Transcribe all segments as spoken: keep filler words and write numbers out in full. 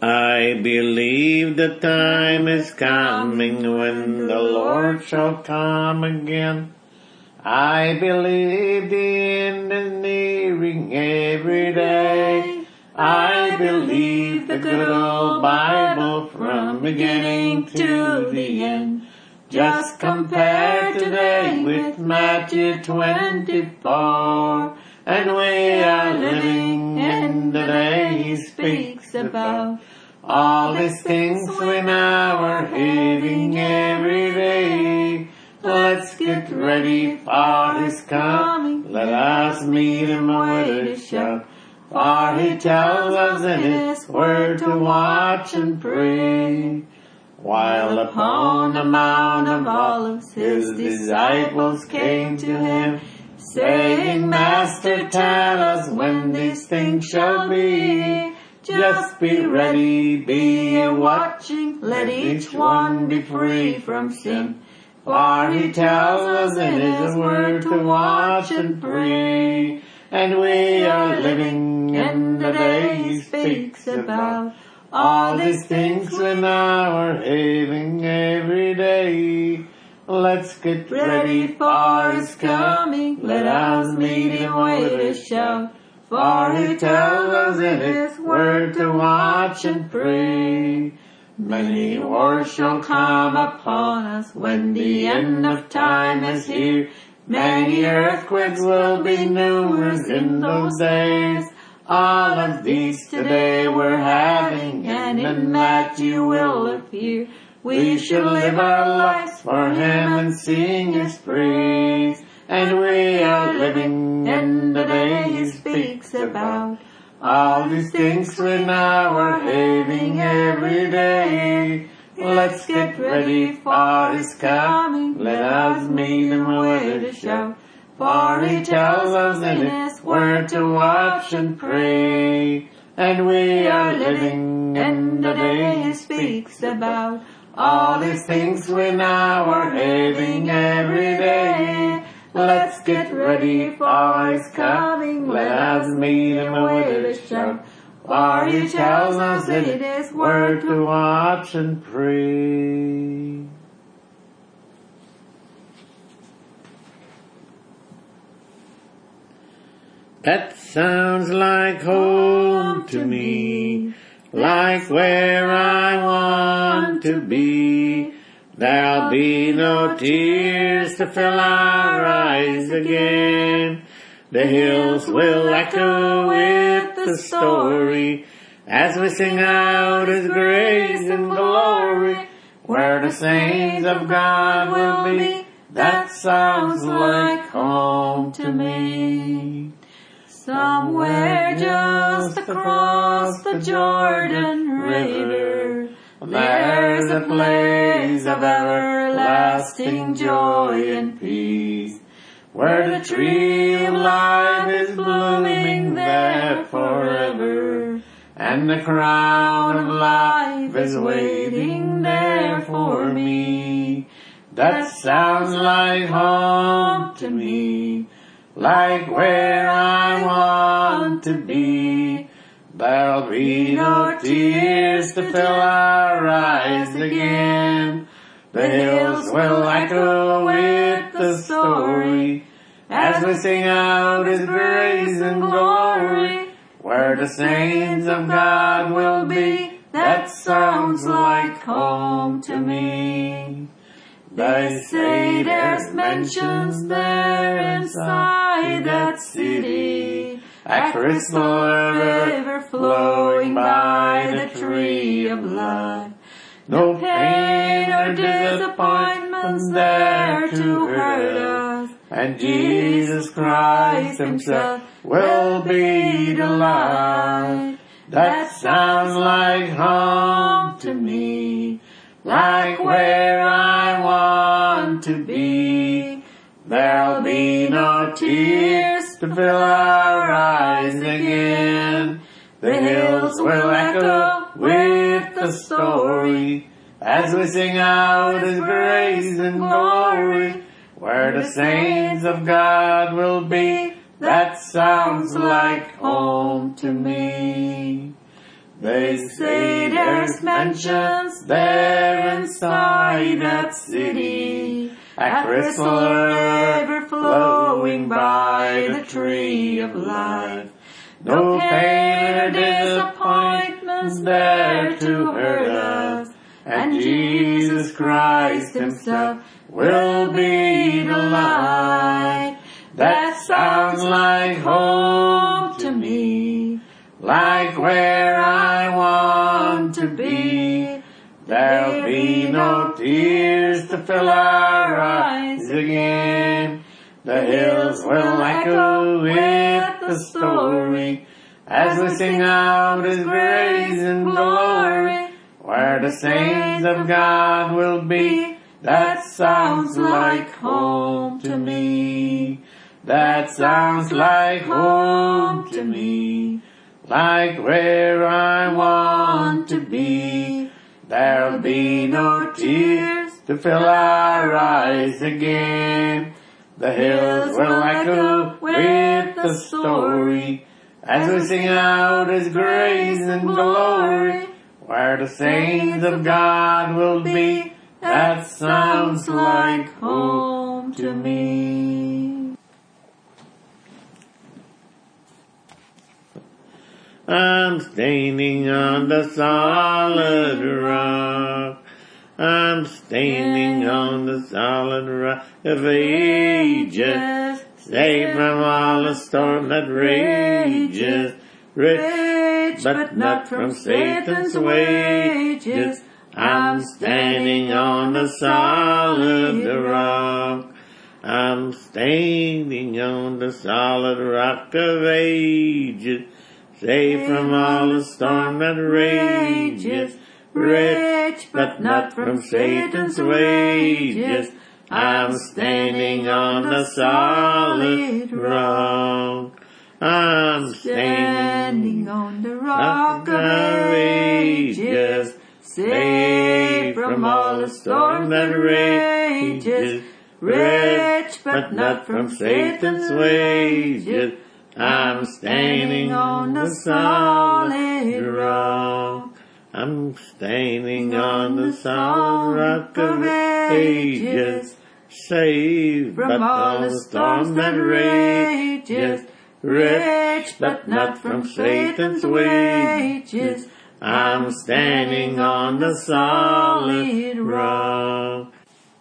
I believe the time is coming when the Lord shall come again. I believe the end is nearing every day. I believe the good old Bible from beginning to the end. Just compare today with Matthew twenty-four, and we are living in the day he speaks about. All these things we now are having every day. Let's get ready for his coming. Let us meet him with a shout. For he tells us in his word to watch and pray. While upon the Mount of Olives his disciples came to him, saying, Master, tell us when these things shall be. Just be ready, be ye watching, let each one be free from sin. For he tells us in his word to watch and pray. And we are living in the day he speaks about. All these things we now are having every day. Let's get ready for his coming. Let us meet him with a shout. For he tells us in his word to watch and pray. Many wars shall come upon us when the end of time is here. Many earthquakes will be numerous in those days. All of these today we're having, and in Matthew will appear. We should live our lives for him and sing his praise. And we are living in the day he speaks about. All these things we now are having every day. Let's get ready for his coming. Let us meet him with a shout. For he tells us in his word to watch and pray. And we are living in the day he speaks about. All these things we now are having every day. Let's get ready for his coming. Let us meet him with a shout. For he tells us in his word to watch and pray. That sounds like home to me, like where I want to be. There'll be no tears to fill our eyes again. The hills will echo with the story as we sing out his grace and glory. Where the saints of God will be, that sounds like home to me. Somewhere just across the Jordan River, there's a place of everlasting joy and peace, where the tree of life is blooming there forever, and the crown of life is waiting there for me. That sounds like home to me, like where I want to be. There'll be no tears to fill our eyes again. The hills will echo with the story as we sing out his grace and glory. Where the saints of God will be, that sounds like home to me. They say there's mansions there inside that city, a crystal river flowing by the tree of life. No pain or disappointments there to hurt us, and Jesus Christ himself will be the light. That sounds like home to me, like where I want to be. There'll be no tears to fill our eyes again. The hills will echo with the story as we sing out his grace and glory. Where the saints of God will be, that sounds like home to me. They say there's mansions there inside that city, a crystal river flowing by the tree of life. No pain or disappointments there to hurt us, and Jesus Christ himself will be the light. That sounds like home to me, like where I want to be. There'll be no tears to fill our eyes again. The hills will echo with the story as we sing out His grace and glory. Where the saints of God will be, that sounds like home to me. That sounds like home to me, like where I want to be. There'll be no tears to fill our eyes again. The hills will echo with the story as we sing out His grace and glory. Where the saints of God will be, that sounds like home to me. I'm standing on the solid rock. I'm standing on the solid rock of ages, saved from all the storm that rages, rich but not from Satan's wages. I'm standing on the solid rock. I'm standing on the solid rock of ages, saved from all the storm that rages, rich but not from Satan's wages. I'm standing on the solid rock. I'm standing on the rock of ages, saved from all the storm that rages, rich but not from Satan's wages. I'm standing on the solid rock. I'm standing on the solid rock of ages, saved from all the storms that rages, rich but not from Satan's wages. I'm standing on the solid rock.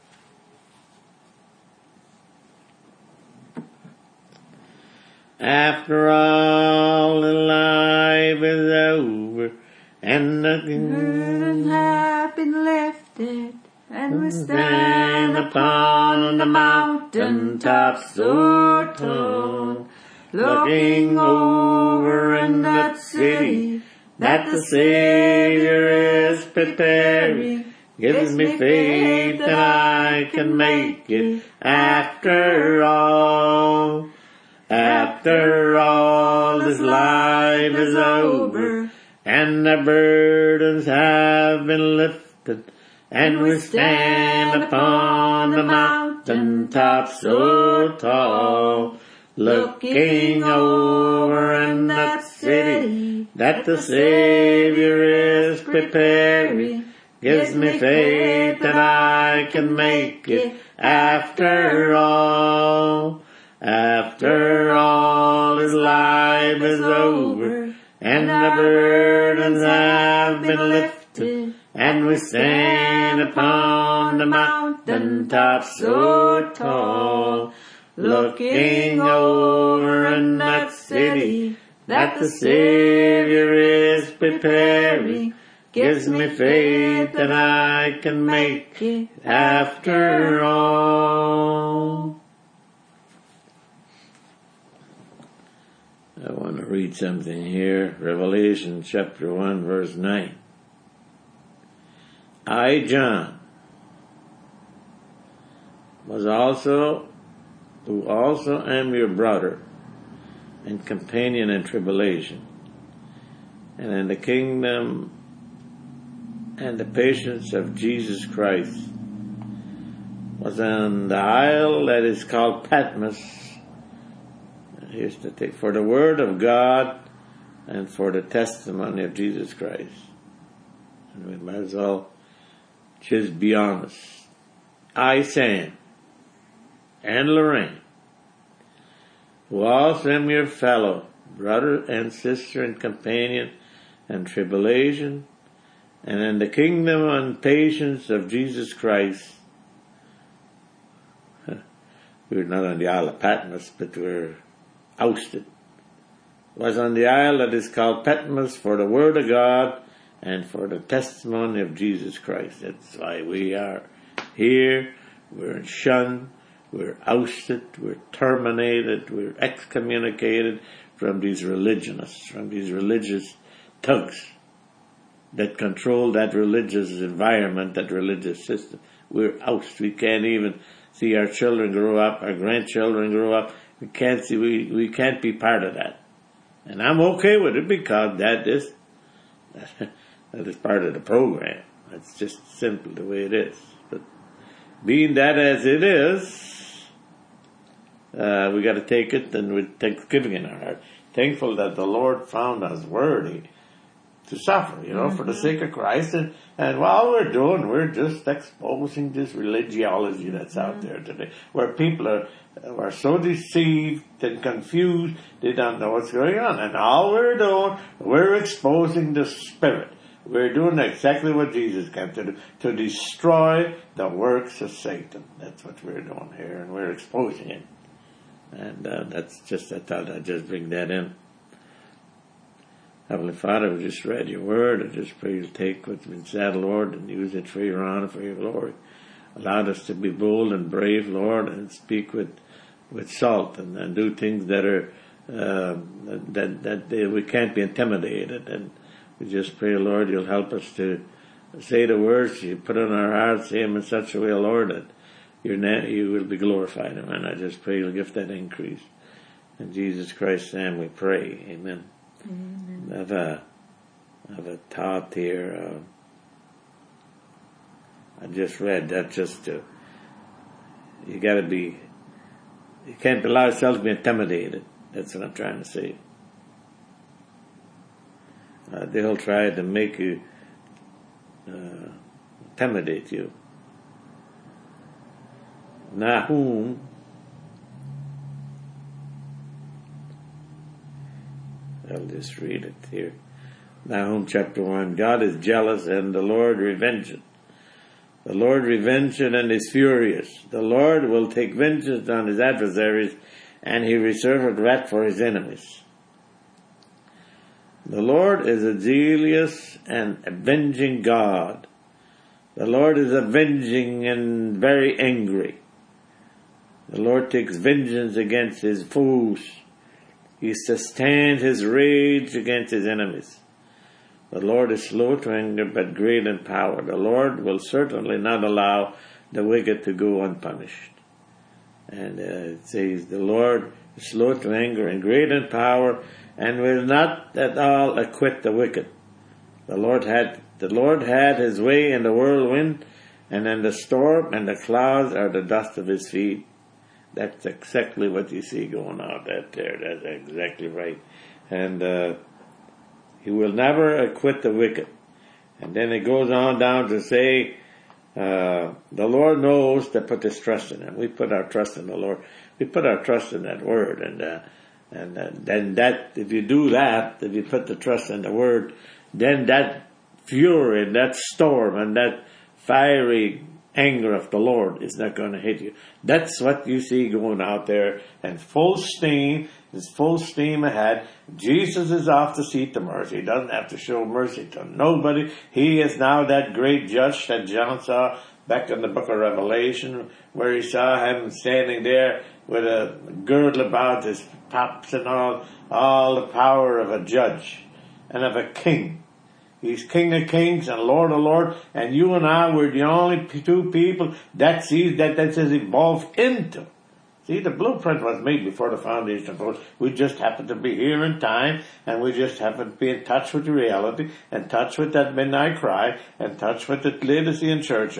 After all, the life is over, and nothing burdens have been lifted, and we stand upon the mountain top so tall, looking over in that city that the Savior is preparing. Gives me faith that I can make it after all. After all, this life is over, and the burdens have been lifted, and we stand upon the mountain top so tall, looking over in that city that the Savior is preparing. Gives me faith that I can make it after all. After all, His life is over, and the burdens have been lifted, and we stand upon the mountain top so tall, looking over in that city that the Savior is preparing. Gives me faith that I can make it after all. I want to read something here. Revelation chapter one verse nine. I, John, was also, who also am your brother and companion in tribulation, and in the kingdom and the patience of Jesus Christ, was on the isle that is called Patmos. Here's the thing. For the word of God and for the testimony of Jesus Christ. And we might as well just be honest. I, Sam, and Lorraine, who also am your fellow brother and sister and companion in tribulation and in the kingdom and patience of Jesus Christ. We were not on the Isle of Patmos, but we were ousted. Was on the isle that is called Patmos for the word of God and for the testimony of Jesus Christ. That's why we are here. We're shunned. We're ousted. We're terminated. We're excommunicated from these religionists, from these religious thugs that control that religious environment, that religious system. We're ousted. We can't even see our children grow up, our grandchildren grow up. We can't see. We we can't be part of that. And I'm okay with it because that is that is part of the program. It's just simple the way it is. But being that as it is, uh, we got to take it and with thanksgiving in our heart, thankful that the Lord found us worthy to suffer, you know, mm-hmm. for the sake of Christ. And, and while we're doing, we're just exposing this religiology that's out mm-hmm. there today, where people are are so deceived and confused, they don't know what's going on. And all we're doing, we're exposing the spirit. We're doing exactly what Jesus came to do, to destroy the works of Satan. That's what we're doing here, and we're exposing it. And uh, that's just, I thought I'd just bring that in. Heavenly Father, we just read your word. I just pray you'll take what's been said, Lord, and use it for your honor, for your glory. Allow us to be bold and brave, Lord, and speak with with salt, and, and do things that are uh, that that they, we can't be intimidated. And we just pray, Lord, you'll help us to say the words you put on our hearts, say them in such a way, Lord, that your na- you will be glorified. And I just pray you'll give that increase. In Jesus Christ's name we pray. Amen. Mm-hmm. I have a, I have a thought here. Uh, I just read that just to, you gotta be, you can't allow yourself to be intimidated. That's what I'm trying to say. Uh, they'll try to make you, uh, intimidate you. Nahum, I'll just read it here. Nahum chapter one, God is jealous and the Lord revengeth. The Lord revengeth and is furious. The Lord will take vengeance on his adversaries, and he reserveth wrath for his enemies. The Lord is a zealous and avenging God. The Lord is avenging and very angry. The Lord takes vengeance against his foes. He sustains his rage against his enemies. The Lord is slow to anger, but great in power. The Lord will certainly not allow the wicked to go unpunished. And uh, it says, the Lord is slow to anger and great in power, and will not at all acquit the wicked. The Lord had the Lord had his way in the whirlwind, and in the storm, and the clouds are the dust of his feet. That's exactly what you see going on out there. That's exactly right. And uh he will never acquit the wicked. And then it goes on down to say, uh, the Lord knows to put his trust in him. We put our trust in the Lord. We put our trust in that word. And, uh, and uh, then that, if you do that, if you put the trust in the word, then that fury and that storm and that fiery anger of the Lord is not going to hit you. That's what you see going out there, and full steam, it's full steam ahead. Jesus is off the seat of mercy. He doesn't have to show mercy to nobody. He is now that great judge that John saw back in the book of Revelation, where he saw him standing there with a girdle about his paps and all, all the power of a judge and of a king. He's King of Kings and Lord of Lords, and you and I were the only two people that sees that that has evolved into. See, the blueprint was made before the foundation of the world. We just happen to be here in time, and we just happen to be in touch with the reality, in touch with that midnight cry, in touch with the Laodicean church age,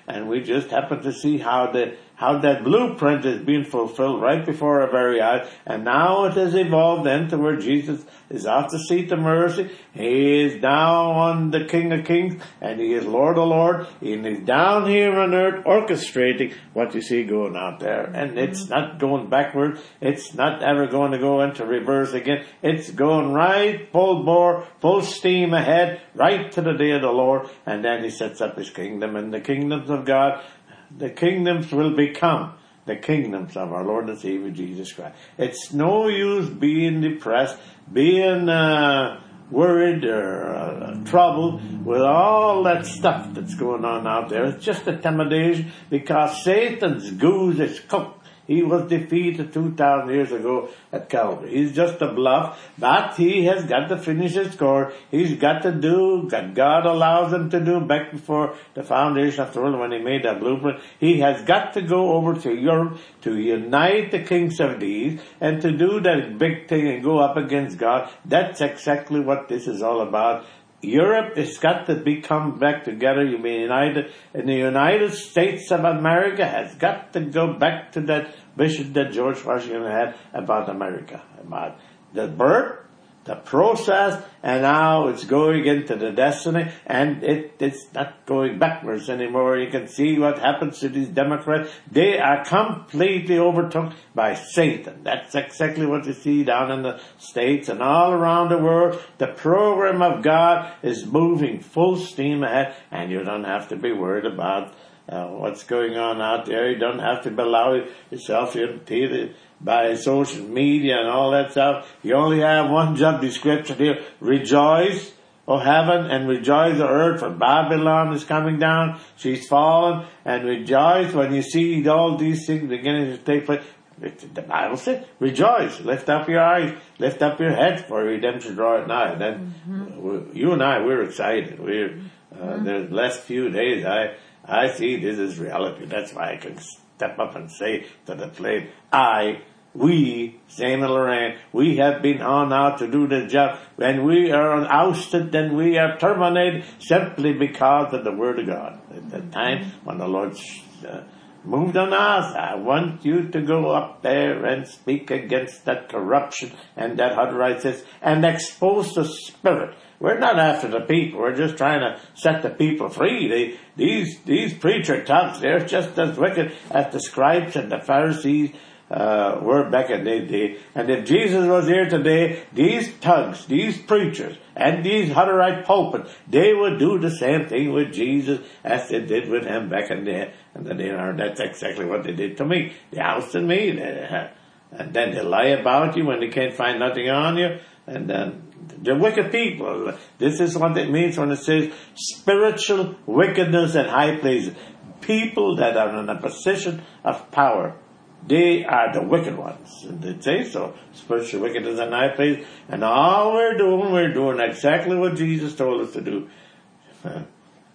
and we just happen to see how the how that blueprint is being fulfilled right before our very eyes. And now it has evolved into where Jesus is off the seat of mercy. He is now on the King of Kings, and He is Lord of Lords. And He's down here on earth orchestrating what you see going out there. And it's not going backwards. It's not ever going to go into reverse again. It's going right full bore, full steam ahead, right to the day of the Lord. And then He sets up His kingdom, and the kingdoms of God, the kingdoms will become the kingdoms of our Lord and Savior Jesus Christ. It's no use being depressed, being uh, worried or uh, troubled with all that stuff that's going on out there. It's just intimidation, because Satan's goose is cooked. He was defeated two thousand years ago at Calvary. He's just a bluff, but he has got to finish his score. He's got to do what God allows him to do back before the foundation of the world when He made that blueprint. He has got to go over to Europe to unite the kings of these and to do that big thing and go up against God. That's exactly what this is all about. Europe has got to become back together. You mean united, and the United States of America has got to go back to that vision that George Washington had about America, about the birth, the process, and now it's going into the destiny, and it, it's not going backwards anymore. You can see what happens to these Democrats. They are completely overtook by Satan. That's exactly what you see down in the States and all around the world. The program of God is moving full steam ahead, and you don't have to be worried about uh, what's going on out there. You don't have to allow yourself irritated by social media and all that stuff. You only have one job description here. Rejoice, O heaven, and rejoice, O earth, for Babylon is coming down. She's fallen. And rejoice when you see all these things beginning to take place. The Bible says, rejoice, lift up your eyes, lift up your head, for redemption draweth nigh. Then mm-hmm. you and I, we're excited. We're uh, mm-hmm. the last few days, I I see this is reality. That's why I can step up and say to the flame, I, we, Sam and Lorraine, we have been on out to do the job. When we are ousted, then we are terminated simply because of the Word of God. At the time when the Lord uh, moved on us, I want you to go up there and speak against that corruption and that unrighteousness and expose the spirit. We're not after the people. We're just trying to set the people free. They, these these preacher thugs, they're just as wicked as the scribes and the Pharisees uh, were back in their day. And if Jesus was here today, these thugs, these preachers, and these Hutterite pulpits, they would do the same thing with Jesus as they did with him back in the, in the day. That's exactly what they did to me. They ousted me. They, and then they lie about you when they can't find nothing on you. And then the wicked people. This is what it means when it says spiritual wickedness in high places. People that are in a position of power. They are the wicked ones. And they say so. Spiritual wickedness in high places. And all we're doing, we're doing exactly what Jesus told us to do. Uh,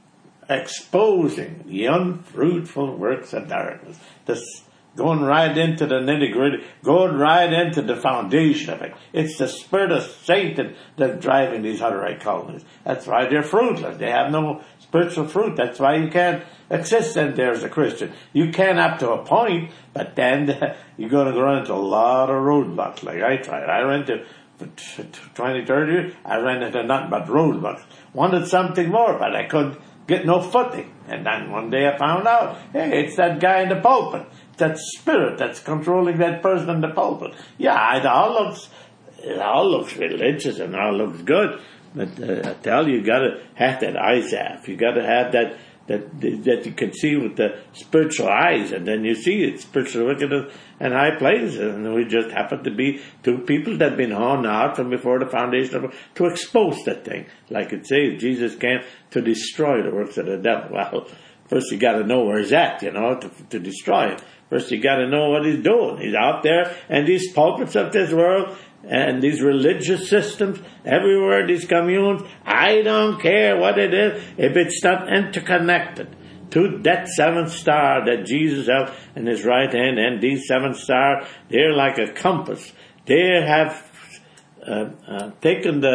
exposing the unfruitful works of darkness. This Going right into the nitty-gritty, going right into the foundation of it. It's the spirit of Satan that's driving these Hutterite colonies. That's why they're fruitless. They have no spiritual fruit. That's why you can't exist in there as a Christian. You can up to a point, but then you're going to run into a lot of roadblocks like I tried. I ran into, for twenty, thirty years, I ran into nothing but roadblocks. Wanted something more, but I couldn't get no footing. And then one day I found out, hey, it's that guy in the pulpit. That spirit that's controlling that person in the pulpit. Yeah, it all looks, it all looks religious and all looks good, but uh, I tell you, you got to have that eyes off. You got to have that that that you can see with the spiritual eyes, and then you see it, spiritual wickedness and high places. And we just happen to be two people that have been horned out from before the foundation of to expose that thing, like it says. Jesus came to destroy the works of the devil. Well, first you got to know where he's at, you know, to to destroy it. First, you got to know what he's doing. He's out there, and these pulpits of this world, and these religious systems, everywhere, these communes, I don't care what it is, if it's not interconnected to that seventh star that Jesus held in his right hand, and these seven stars, they're like a compass. They have uh, uh, taken the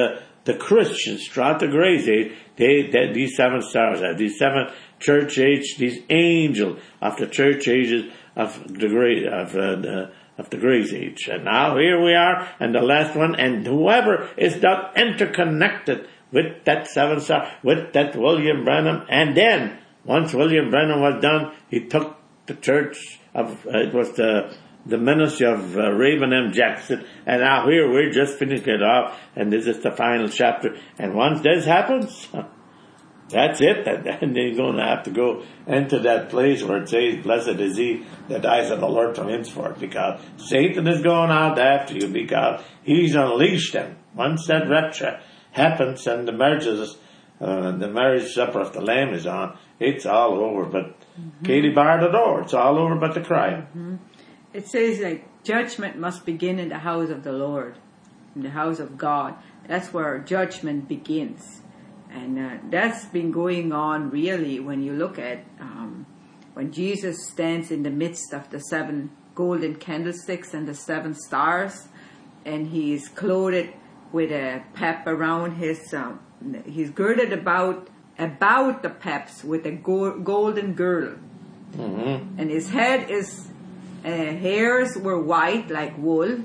the Christians throughout the grace age, they, they these seven stars, uh, these seven church age, these angels of the church ages of the great of uh, the, of the grace age. And now here we are, and the last one, and whoever is not interconnected with that seven star, with that William Branham, and then once William Branham was done, he took the church of uh, it was the the ministry of uh, Raven M. Jackson, and now here we're just finishing it off, and this is the final chapter. And once this happens, that's it, and then you're going to have to go into that place where it says, "Blessed is he that dies of the Lord from henceforth," because Satan is going out after you, because he's unleashed them. Once that rapture happens and the marriages, uh, the marriage supper of the Lamb is on, it's all over. But mm-hmm. Katie barred the door; it's all over but the crying. Mm-hmm. It says like judgment must begin in the house of the Lord, in the house of God. That's where judgment begins. And uh, that's been going on really when you look at um, when Jesus stands in the midst of the seven golden candlesticks and the seven stars, and he is clothed with a pep around his, um, he's girded about about the peps with a go- golden girdle. Mm-hmm. And his head is, uh, hairs were white like wool,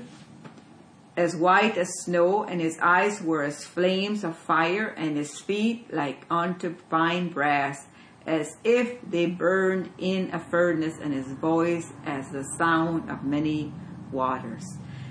as white as snow, and his eyes were as flames of fire, and his feet like unto fine brass, as if they burned in a furnace, and his voice as the sound of many waters.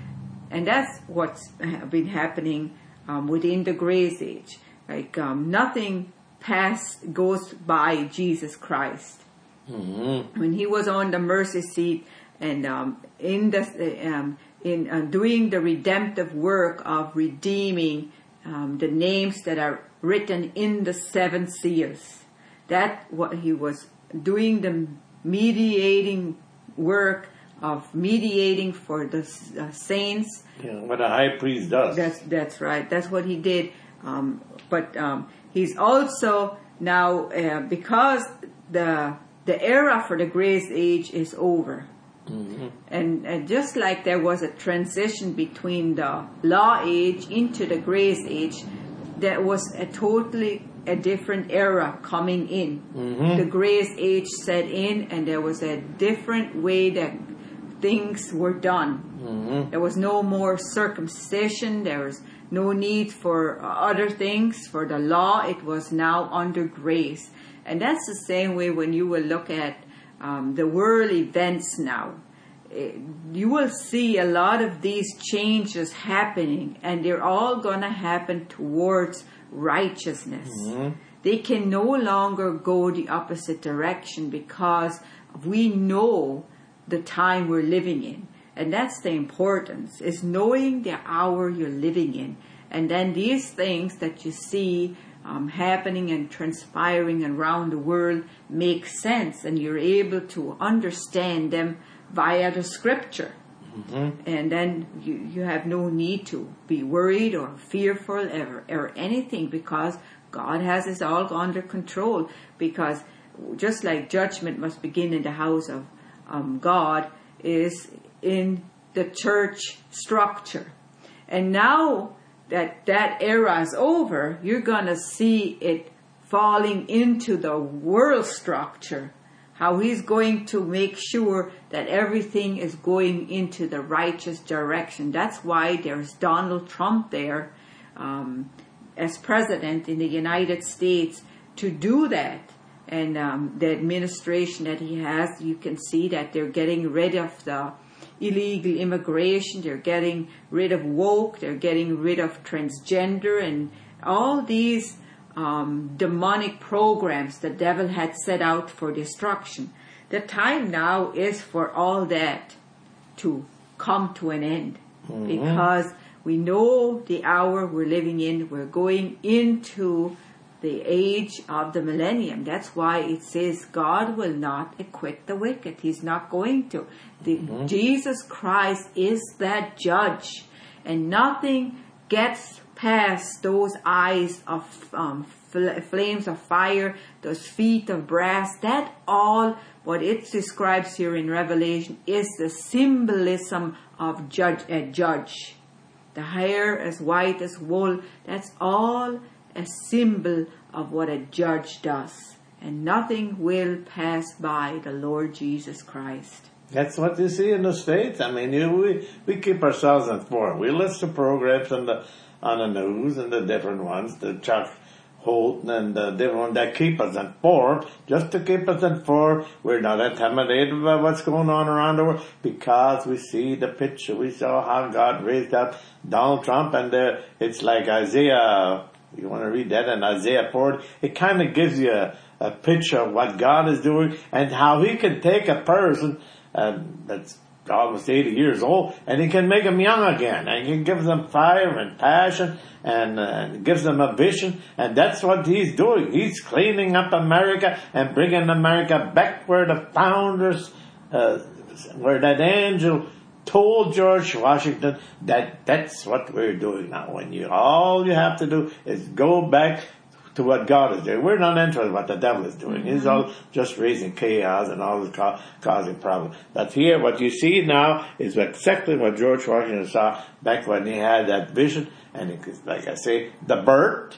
And that's what's been happening um, within the grace age. Like um, nothing past goes by Jesus Christ. Mm-hmm. When he was on the mercy seat and um, in the um, in uh, doing the redemptive work of redeeming um, the names that are written in the seven seals, that what he was doing, the mediating work of mediating for the uh, saints. Yeah, what a high priest does. That's that's right. That's what he did. Um, but um, he's also now uh, because the the era for the grace age is over, mm-hmm. and, and just like there was a transition between the law age into the grace age, there was a totally a different era coming in. Mm-hmm. The grace age set in, and there was a different way that things were done. Mm-hmm. There was no more circumcision. There was no need for other things. For the law, it was now under grace. And that's the same way when you will look at um, the world events now. It, you will see a lot of these changes happening, and they're all going to happen towards righteousness. Mm-hmm. They can no longer go the opposite direction because we know the time we're living in. And that's the importance, is knowing the hour you're living in. And then these things that you see um, happening and transpiring around the world make sense, and you're able to understand them via the scripture. Mm-hmm. And then you, you have no need to be worried or fearful or, or anything, because God has it all under control. Because just like judgment must begin in the house of um, God, is in the church structure. And now that that era is over, you're going to see it falling into the world structure. How he's going to make sure that everything is going into the righteous direction. That's why there's Donald Trump there um, as president in the United States to do that. And um, the administration that he has, you can see that they're getting rid of the illegal immigration. They're getting rid of woke. They're getting rid of transgender and all these um, demonic programs the devil had set out for destruction. The time now is for all that to come to an end, mm-hmm. because we know the hour we're living in. We're going into the age of the millennium. That's why it says God will not acquit the wicked. He's not going to. The, mm-hmm. Jesus Christ is that judge, and nothing gets past those eyes of um, fl- flames of fire, those feet of brass. That all, what it describes here in Revelation, is the symbolism of judge, a judge. the hair as white as wool. That's all a symbol of what a judge does. And nothing will pass by the Lord Jesus Christ. That's what you see in the States. I mean, you, we we keep ourselves informed. We listen to programs on the on the news and the different ones, the Chuck Holton and the different ones that keep us informed, just to keep us informed. We're not intimidated by what's going on around the world because we see the picture. We saw how God raised up Donald Trump, and uh, it's like Isaiah. You want to read that in Isaiah forty? It kind of gives you a, a picture of what God is doing and how He can take a person Um, that's almost eighty years old, and He can make them young again, and He can give them fire and passion, and uh, gives them a vision, and that's what He's doing. He's cleaning up America and bringing America back where the founders, uh, where that angel told George Washington that that's what we're doing now. When you, all you have to do is go back to what God is doing. We're not interested in what the devil is doing. He's all just raising chaos and all ca- causing problems. But here, what you see now is exactly what George Washington saw back when he had that vision. And it, like I say, the birth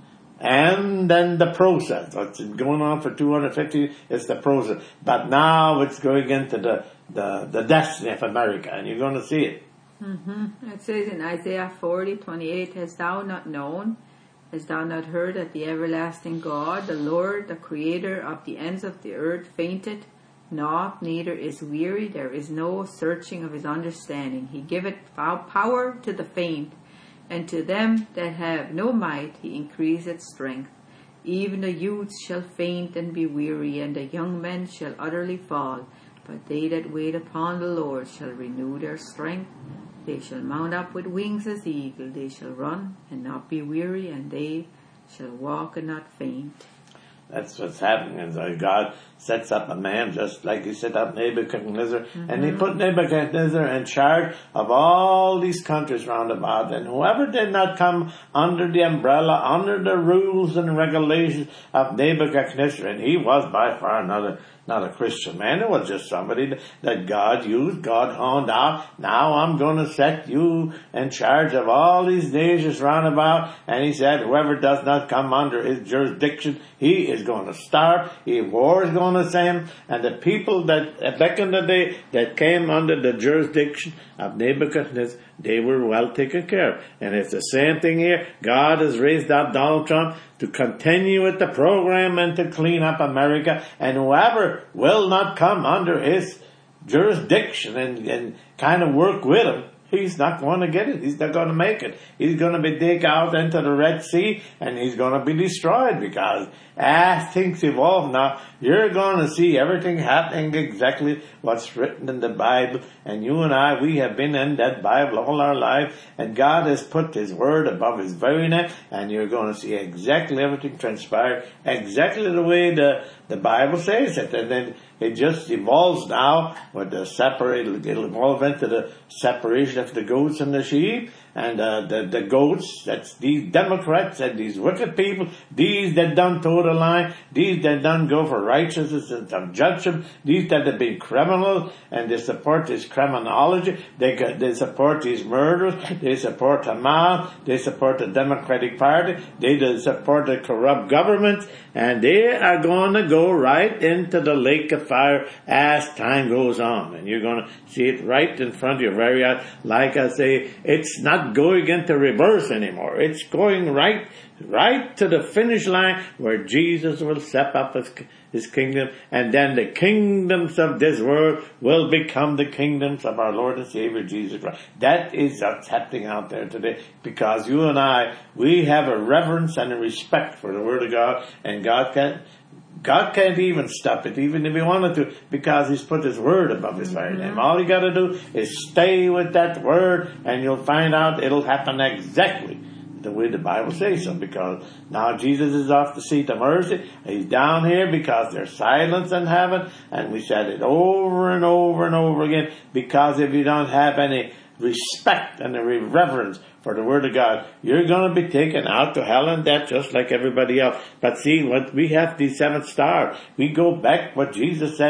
and then the process. What's going on for two hundred fifty is the process. But now it's going into the, the, the destiny of America, and you're going to see it. Mm-hmm. It says in Isaiah forty twenty-eight, "Hast thou not known? Hast thou not heard that the everlasting God, the Lord, the Creator of the ends of the earth, fainted not, neither is weary? There is no searching of His understanding. He giveth power to the faint, and to them that have no might He increaseth strength. Even the youths shall faint and be weary, and the young men shall utterly fall. But they that wait upon the Lord shall renew their strength. They shall mount up with wings as eagle. They shall run and not be weary, and they shall walk and not faint." That's what's happening. Is that God sets up a man just like He set up Nebuchadnezzar, mm-hmm. and He put Nebuchadnezzar in charge of all these countries round about. And whoever did not come under the umbrella, under the rules and regulations of Nebuchadnezzar, and he was by far another not a Christian man. It was just somebody that God used, God honed out. Now I'm going to set you in charge of all these nations round about. And He said, whoever does not come under His jurisdiction, he is going to starve. He war is going to send. And the people that back in the day that came under the jurisdiction of Nebuchadnezzar, they were well taken care of. And it's the same thing here. God has raised up Donald Trump to continue with the program and to clean up America. And whoever will not come under His jurisdiction and, and kind of work with Him, he's not going to get it. He's not going to make it. He's going to be taken out into the Red Sea, and he's going to be destroyed, because as things evolve now, you're going to see everything happening exactly what's written in the Bible. And you and I, we have been in that Bible all our life, and God has put His word above His very name, and you're going to see exactly everything transpire exactly the way the, the Bible says it. And then it just evolves now with the separate, it'll evolve into the separation of the goats and the sheep. And uh, the, the goats, that's these Democrats and these wicked people, these that don't toe the line, these that don't go for righteousness and some judgment, these that have been criminals and they support this criminology, they they support these murders, they support Hamas, they support the Democratic Party, they support the corrupt government, and they are going to go right into the lake of fire as time goes on. And you're going to see it right in front of your very eyes. Like I say, it's not going into reverse anymore. It's going right, right to the finish line where Jesus will set up his, his kingdom, and then the kingdoms of this world will become the kingdoms of our Lord and Savior Jesus Christ. That is what's happening out there today, because you and I, we have a reverence and a respect for the Word of God, and God can God can't even stop it, even if He wanted to, because He's put His word above His very name. All you got to do is stay with that word, and you'll find out it'll happen exactly the way the Bible says so. Because now Jesus is off the seat of mercy. He's down here because there's silence in heaven, and we said it over and over and over again. Because if you don't have any respect and a reverence for the Word of God, you're going to be taken out to hell and death just like everybody else. But see, what we have these seven stars. We go back what Jesus said,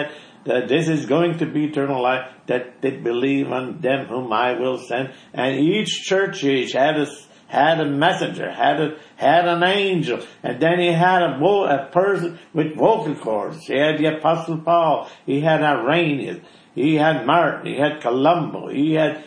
that this is going to be eternal life, that they believe on them whom I will send. And each church age had a, had a messenger, had a, had an angel, and then he had a, vo- a person with vocal cords. He had the Apostle Paul, he had Irenaeus, he had Martin, he had Columbo, he had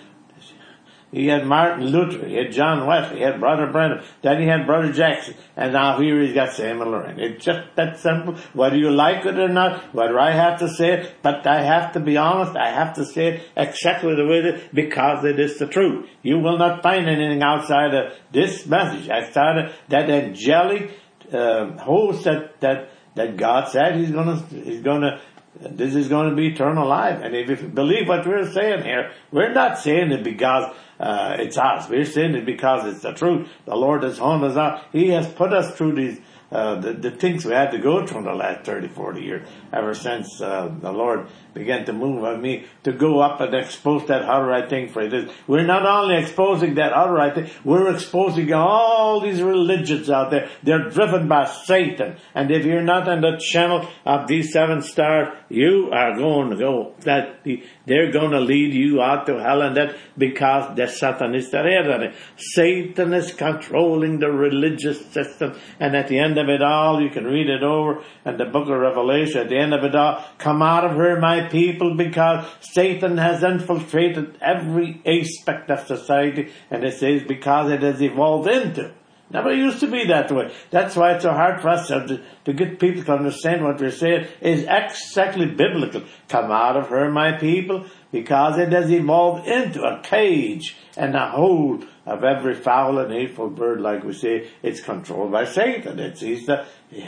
He had Martin Luther, he had John Wesley, he had Brother Brennan, then he had Brother Jackson, and now here he's got Samuel Loren. It's just that simple, whether you like it or not, whether I have to say it, but I have to be honest, I have to say it exactly the way it is, because it is the truth. You will not find anything outside of this message. I started that angelic uh, host that, that, that God said he's gonna, he's gonna, this is going to be eternal life. And if you believe what we're saying here, we're not saying it because uh, it's us. We're saying it because it's the truth. The Lord has honed us out. He has put us through these uh, the, the things we had to go through in the last thirty, forty years, ever since uh, the Lord began to move on me to go up and expose that other right thing for this. We're not only exposing that other right thing, we're exposing all these religions out there. They're driven by Satan. And if you're not on the channel of these seven stars, you are going to go, that they're going to lead you out to hell, and that because the Satan is there. Satan is controlling the religious system, and at the end of it all, you can read it over in the book of Revelation, at the end of it all, come out of her, my people, because Satan has infiltrated every aspect of society, and it says because it has evolved into. Never used to be that way. That's why it's so hard for us to, to get people to understand what we're saying is exactly biblical. Come out of her, my people, because it has evolved into a cage and a hold of every foul and hateful bird, like we say. It's controlled by Satan. It's he's the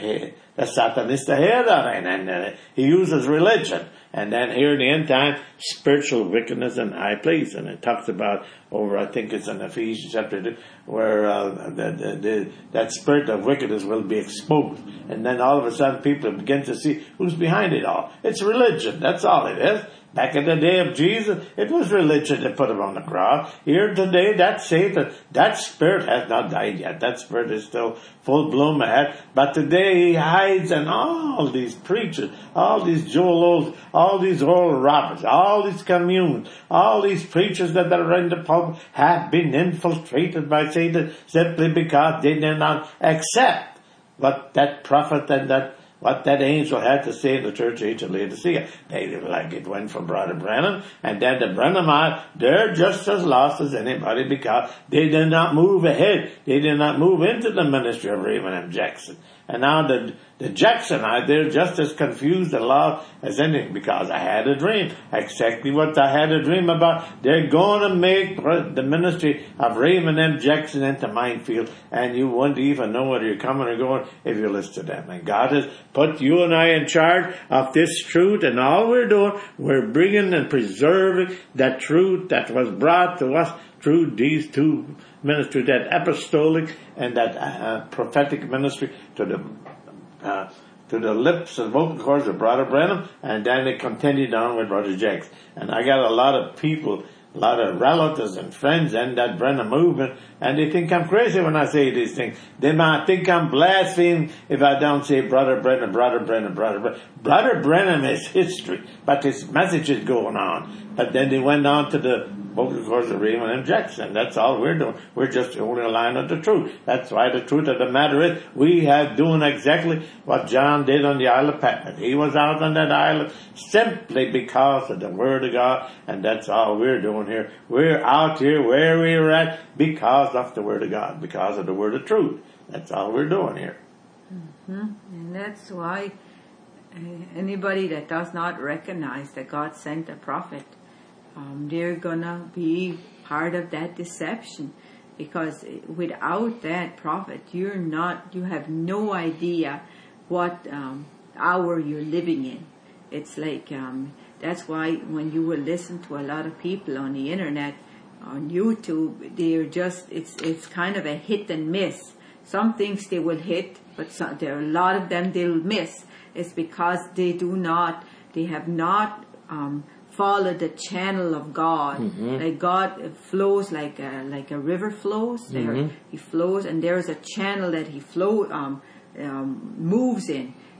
the Satan is the head of it, and, and he uses religion. And then here in the end time, spiritual wickedness in high place. And it talks about over, I think it's in Ephesians chapter two, where uh, the, the, the, that spirit of wickedness will be exposed. And then all of a sudden people begin to see who's behind it all. It's religion. That's all it is. Back in the day of Jesus, it was religion that put him on the cross. Here today, that Satan, that spirit has not died yet. That spirit is still full bloom ahead. But today he hides in all these preachers, all these Joel Osteen, all these old Roberts, all these communes, all these preachers that are in the pulpit have been infiltrated by Satan simply because they did not accept what that prophet and that what that angel had to say in the church age of Laodicea. They didn't like it. Went from Brother Brennan, and then the Brennamites, they're just as lost as anybody because they did not move ahead. They did not move into the ministry of Raymond M. Jackson. And now the, the Jacksonites, they're just as confused and lost as anything because I had a dream. Exactly what I had a dream about. They're going to make the ministry of Raymond M. Jackson into minefield, and you won't even know whether you're coming or going if you listen to them. And God has put you and I in charge of this truth, and all we're doing, we're bringing and preserving that truth that was brought to us through these two ministries, that apostolic and that uh, prophetic ministry to the uh, to the lips and vocal cords of Brother Brennan, and then it continued on with Brother Jackson. And I got a lot of people, a lot of relatives and friends in that Brennan movement, and they think I'm crazy when I say these things. They might think I'm blaspheming if I don't say Brother Brennan, Brother Brennan, Brother Brennan. Brother Brennan is history, but his message is going on. But then they went on to the vocal cords of Raymond M. Jackson. That's all we're doing. We're just holding a line of the truth. That's why the truth of the matter is we have doing exactly what John did on the Isle of Patmos. He was out on that island simply because of the Word of God, and that's all we're doing here. We're out here where we're at because of the Word of God, because of the Word of truth. That's all we're doing here. Mm-hmm. And that's why uh, anybody that does not recognize that God sent a prophet, Um, they're gonna be part of that deception, because without that prophet, you're not, you have no idea what um, hour you're living in. It's like um, that's why when you will listen to a lot of people on the internet, on YouTube, they're just it's it's kind of a hit and miss. Some things they will hit, but some, there are a lot of them they'll miss. It's because they do not, they have not. Um, follow the channel of God. Mm-hmm. Like God flows like a, like a river flows. There, mm-hmm. He flows, and there is a channel that He flow um, um, moves in.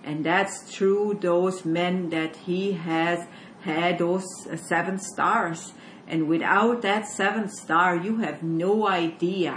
And that's through those men that he has had those uh, seven stars. And without that seventh star, you have no idea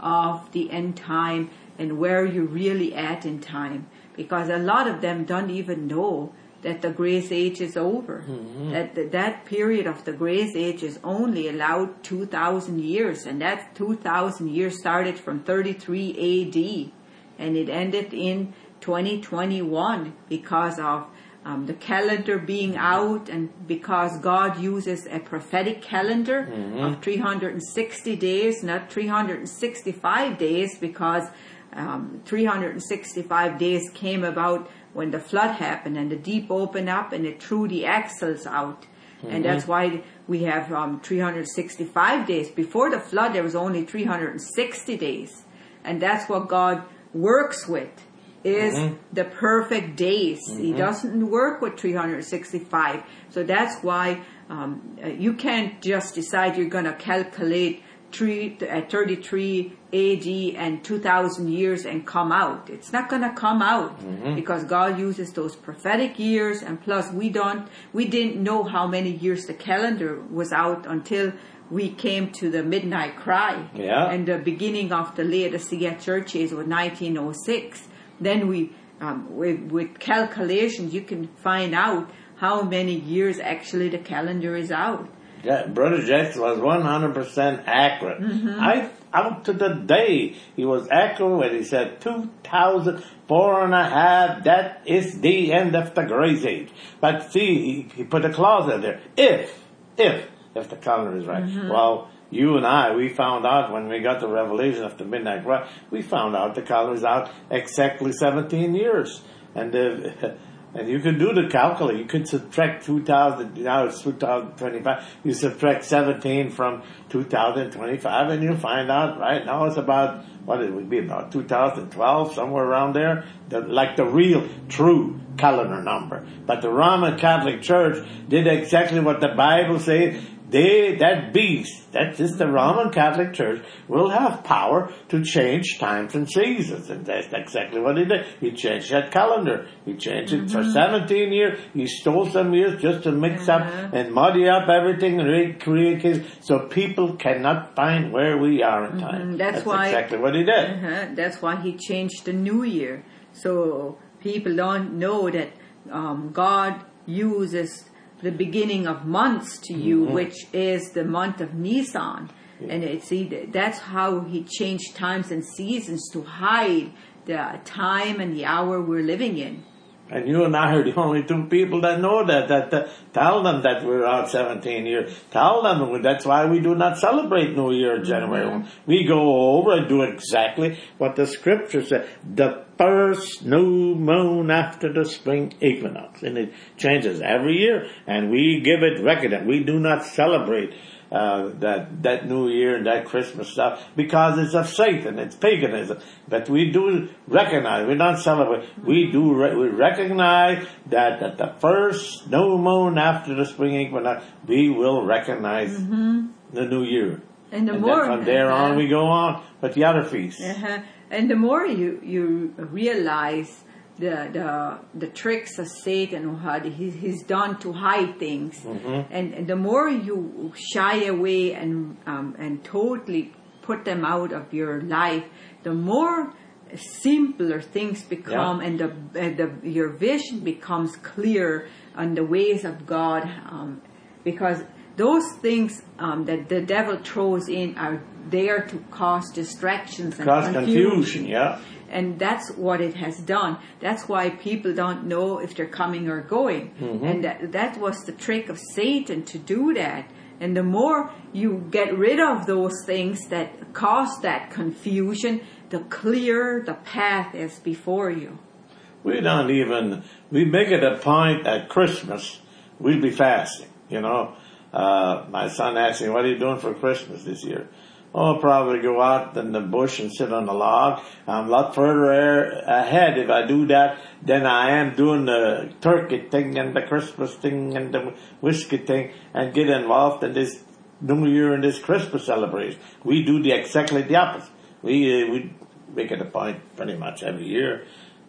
of the end time and where you're really at in time. Because a lot of them don't even know that the grace age is over. Mm-hmm. That, that that period of the grace age is only allowed two thousand years. And that two thousand years started from thirty-three A D. And it ended in twenty twenty-one because of um, the calendar being out, and because God uses a prophetic calendar mm-hmm. of three hundred sixty days, not three hundred sixty-five days, because um, three hundred sixty-five days came about when the flood happened and the deep opened up and it threw the axles out. Mm-hmm. And that's why we have um, three hundred sixty-five days. Before the flood, there was only three hundred sixty days. And that's what God works with, is mm-hmm. the perfect days. Mm-hmm. He doesn't work with three hundred sixty-five. So that's why um, you can't just decide you're going to calculate three, uh, thirty-three A D and two thousand years and come out. It's not going to come out mm-hmm. because God uses those prophetic years, and plus we don't, we didn't know how many years the calendar was out until we came to the midnight cry. Yeah. And the beginning of the Laodicea church age was nineteen oh six. Then we, um, with, with calculations, you can find out how many years actually the calendar is out. Yeah, Brother Jackson was one hundred percent accurate. Mm-hmm. I, out to the day, he was accurate when he said two thousand four and a half, that is the end of the grace age. But see, he, he put a clause in there. If, if, if the calendar is right. Mm-hmm. Well, you and I, we found out when we got the revelation of the midnight cry, we found out the calendar is out exactly seventeen years. And uh, and you can do the calculate. You could subtract two thousand, now it's two thousand twenty-five. You subtract seventeen from two thousand twenty-five and you'll find out right now it's about, what it would be, about two thousand twelve, somewhere around there. The, like the real, true calendar number. But the Roman Catholic Church did exactly what the Bible says. They, that beast, that is the Roman Catholic Church, will have power to change times and seasons. And that's exactly what he did. He changed that calendar. He changed it mm-hmm. for seventeen years. He stole some years just to mix uh-huh. up and muddy up everything and recreate it so people cannot find where we are in time. Mm-hmm. That's, that's why, exactly what he did. Uh-huh. That's why he changed the new year. So people don't know that um, God uses the beginning of months to you, mm-hmm. which is the month of Nisan. Yeah. And it's that's how he changed times and seasons to hide the time and the hour we're living in. And you and I are the only two people that know that. That, that tell them that we're out seventeen years. Tell them that's why we do not celebrate New Year January mm-hmm. first. We go over and do exactly what the Scripture said. The first new moon after the spring equinox, and it changes every year. And we give it recognition. We do not celebrate uh, that that New Year and that Christmas stuff because it's of Satan. It's paganism. But we do recognize. We don't celebrate. We do. Re- we recognize that at the first new moon after the spring equinox, we will recognize mm-hmm. the New Year. And the and more then from there uh-huh. on, we go on with the other feasts. Uh-huh. And the more you you realize the the the tricks of Satan, how he, he's done to hide things, mm-hmm. and, and the more you shy away and um, and totally put them out of your life, the more simpler things become, yeah. and the, and the your vision becomes clear on the ways of God, um, because those things um, that the devil throws in are there to cause distractions and cause confusion. confusion. Yeah. And that's what it has done. That's why people don't know if they're coming or going. Mm-hmm. And that, that was the trick of Satan, to do that. And the more you get rid of those things that cause that confusion, the clearer the path is before you. We don't even, we make it a point at Christmas, we'll be fasting, you know. Uh, my son asked me, what are you doing for Christmas this year? Oh, I'll probably go out in the bush and sit on the log. I'm a lot further ahead if I do that than I am doing the turkey thing and the Christmas thing and the whiskey thing and get involved in this New Year and this Christmas celebration. We do the exactly the opposite. We uh, we make it a point pretty much every year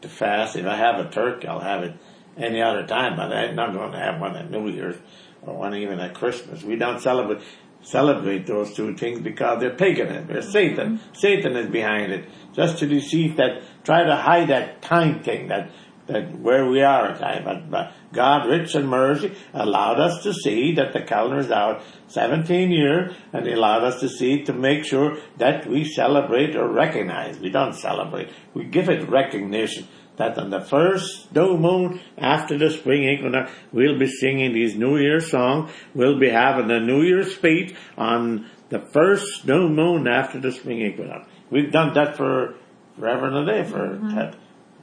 to fast. If I have a turkey, I'll have it any other time, but I'm not going to have one at New Year's or one even at Christmas. We don't celebrate celebrate those two things because they're pagan. They're Satan. Mm-hmm. Satan is behind it, just to deceive that, try to hide that time thing, that that where we are at time. But, but God, rich in mercy, allowed us to see that the calendar is out seventeen years, and He allowed us to see to make sure that we celebrate or recognize. We don't celebrate. We give it recognition that on the first new moon after the spring equinox, we'll be singing these New Year's songs. We'll be having a New Year's speech on the first new moon after the spring equinox. We've done that for forever and a day, for mm-hmm. that,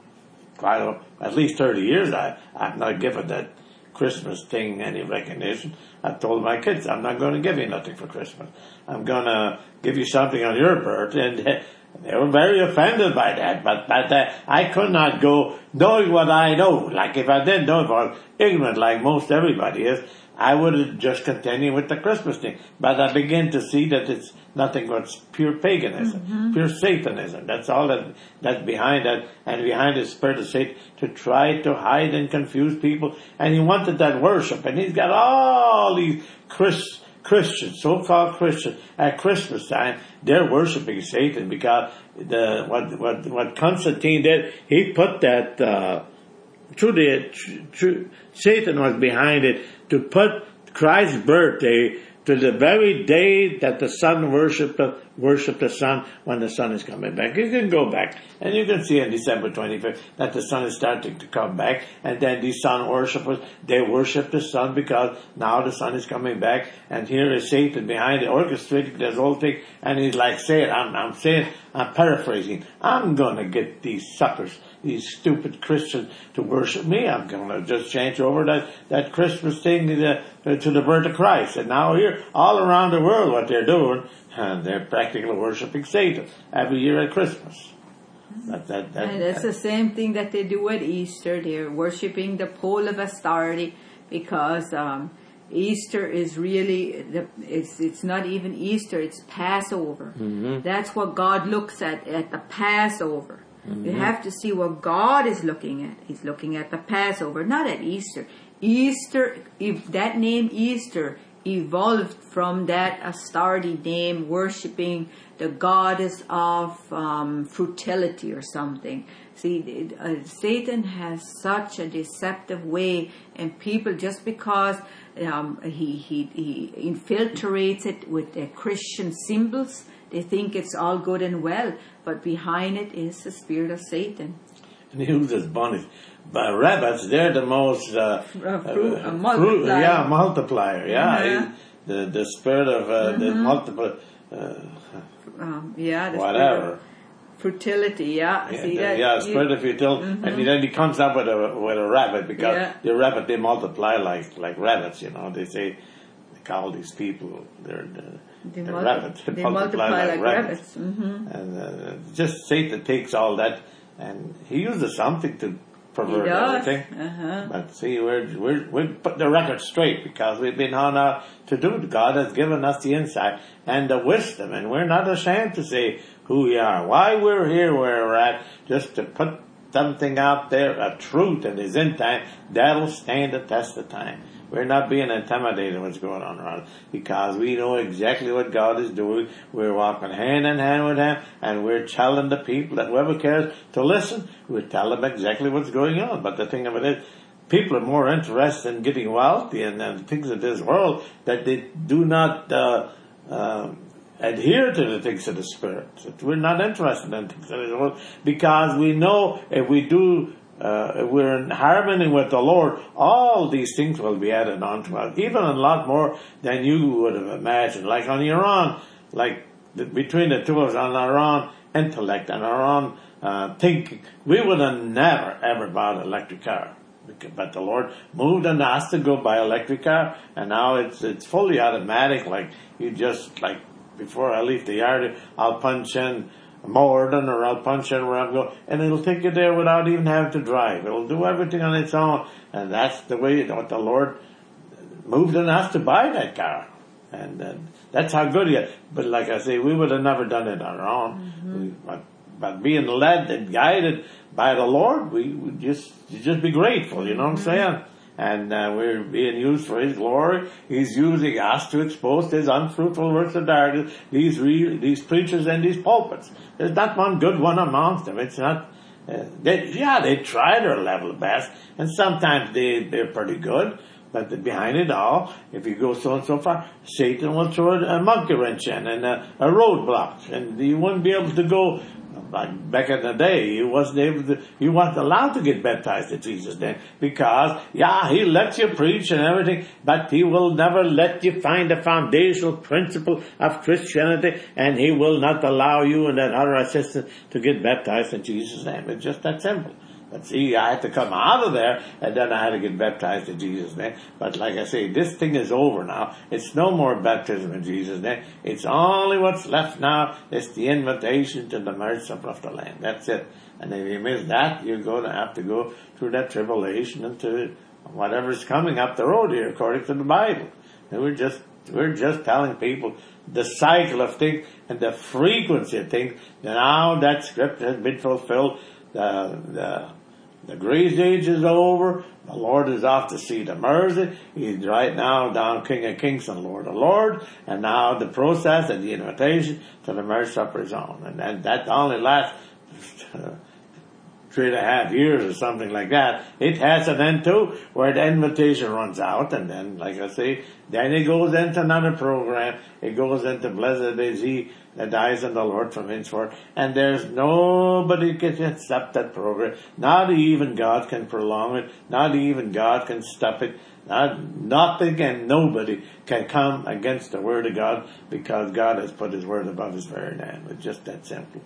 quite a, at least thirty years. I, I've not given that Christmas thing any recognition. I've told my kids, I'm not going to give you nothing for Christmas. I'm going to give you something on your birthday, and they were very offended by that, but, but uh, I could not go knowing what I know. Like if I didn't know, if I was ignorant like most everybody is, I would have just continued with the Christmas thing. But I begin to see that it's nothing but pure paganism, mm-hmm. pure Satanism. That's all that that's behind that, and behind the spirit of Satan to try to hide and confuse people. And he wanted that worship, and he's got all these Christians. Christians, so-called Christians, at Christmas time, they're worshiping Satan because the what what what Constantine did, he put that uh, through the through, Satan was behind it to put Christ's birthday to the very day that the sun worship the worship the sun when the sun is coming back. You can go back and you can see on December twenty-fifth that the sun is starting to come back, and then these sun worshippers, they worship the sun because now the sun is coming back, and here is Satan behind it orchestrating this whole thing, and he's like saying, I'm, I'm saying, I'm paraphrasing, I'm gonna get these suckers, these stupid Christians to worship me. I'm gonna just change over that, that Christmas thing to the, to the birth of Christ. And now here, all around the world, what they're doing, and they're practically worshiping Satan every year at Christmas. That, that, that, and it's the same thing that they do at Easter. They're worshiping the pole of Astarte because um, Easter is really, the, it's it's not even Easter, it's Passover. Mm-hmm. That's what God looks at, at the Passover. Mm-hmm. You have to see what God is looking at. He's looking at the Passover, not at Easter. Easter, if that name Easter evolved from that Astarte name, worshipping the goddess of um, fertility or something. See, uh, Satan has such a deceptive way, and people, just because um, he, he he infiltrates it with uh, Christian symbols, they think it's all good and well, but behind it is the spirit of Satan. And he uses bunnies. But rabbits, they're the most uh, uh, fruit, uh, a multiplier. Fruit, yeah, multiplier. Yeah, Mm-hmm. the the spirit of uh, Mm-hmm. the multiple. Uh, um, yeah, the whatever. Fertility, yeah. Yeah, See the, that? yeah, spirit of fertility, Mm-hmm. and then he comes up with a with a rabbit because Yeah. the rabbit, they multiply like like rabbits. You know, they say they call these people they're, they're, They, they're multi- rabbits. they multiply, multiply like, like rabbits. rabbits. Mm-hmm. And uh, just Satan takes all that, and he uses something to pervert He does. everything. Uh-huh. But see, we're we're we put the record straight because we've been on out to do it. God has given us the insight and the wisdom, and we're not ashamed to say who we are, why we're here, where we're at, just to put something out there, a truth that is in time that'll stand the test of time. We're not being intimidated what's going on around us because we know exactly what God is doing. We're walking hand in hand with Him, and we're telling the people that whoever cares to listen, we tell them exactly what's going on. But the thing of it is, people are more interested in getting wealthy and, and things of this world that they do not uh, uh, adhere to the things of the Spirit. So we're not interested in things of this world because we know if we do Uh, if we're in harmony with the Lord, all these things will be added on to us, even a lot more than you would have imagined. Like on your own, like the, between the two of us, on our own intellect and our own uh, thinking, we would have never, ever bought an electric car. But the Lord moved on us to go buy an electric car, and now it's it's fully automatic. Like you just, like before I leave the yard, I'll punch in Morden or I'll punch in where I'm going, and it'll take you there without even having to drive. It'll do everything on its own, and that's the way what the Lord moved on us to buy that car, and uh, that's how good He is. But like I say, we would have never done it on our own. Mm-hmm. We, but but being led and guided by the Lord, we would just just be grateful. You know what I'm saying? And uh, we're being used for His glory. He's using us to expose His unfruitful works of darkness. These re- these preachers and these pulpits. There's not one good one amongst them. It's not. Uh, they, yeah, they try their level best, and sometimes they they're pretty good. But behind it all, if you go so and so far, Satan will throw a monkey wrench in and a, a roadblock, and you wouldn't be able to go. Like back in the day, you wasn't able to, you weren't allowed to get baptized in Jesus' name because, yeah, He lets you preach and everything, but He will never let you find the foundational principle of Christianity, and He will not allow you and that other assistant to get baptized in Jesus' name. It's just that simple. But see, I had to come out of there, and then I had to get baptized in Jesus' name. But like I say, this thing is over now. It's no more baptism in Jesus' name. It's only what's left now. It's the invitation to the marriage supper of the Lamb. That's it. And if you miss that, you're going to have to go through that tribulation into whatever's coming up the road here, according to the Bible. And we're just we're just telling people the cycle of things and the frequency of things. Now that scripture has been fulfilled. The the The grace age is over. The Lord is off to see the mercy. He's right now down King of Kings and Lord of Lords. And now the process and the invitation to the marriage supper is on. And, and that only lasts uh, three and a half years or something like that. It has an end too, where the invitation runs out. And then, like I say, then it goes into another program. It goes into Blessed is He that dies in the Lord from henceforth. And there's nobody can stop that program. Not even God can prolong it. Not even God can stop it. Not, nothing and nobody can come against the Word of God, because God has put His Word above His very name. It's just that simple.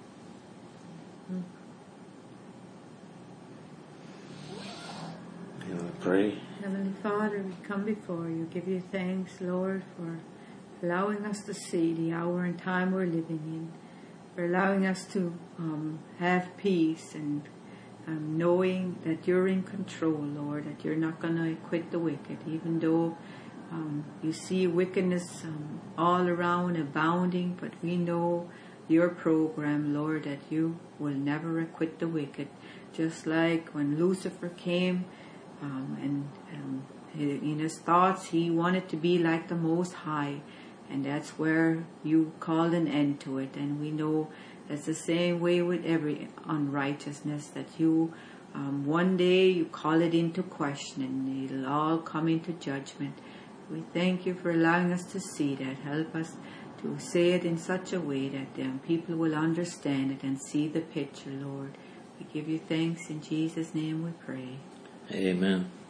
You want to pray? Heavenly Father, we come before you, give you thanks, Lord, for allowing us to see the hour and time we're living in, for allowing us to um, have peace and um, knowing that you're in control, Lord, that you're not going to acquit the wicked, even though um, you see wickedness um, all around abounding, but we know your program, Lord, that you will never acquit the wicked. Just like when Lucifer came um, and um, in his thoughts, he wanted to be like the Most High. And that's where you called an end to it. And we know that's the same way with every unrighteousness, that you, um, one day you call it into question and it'll all come into judgment. We thank you for allowing us to see that. Help us to say it in such a way that um, people will understand it and see the picture, Lord. We give you thanks. In Jesus' name we pray. Amen.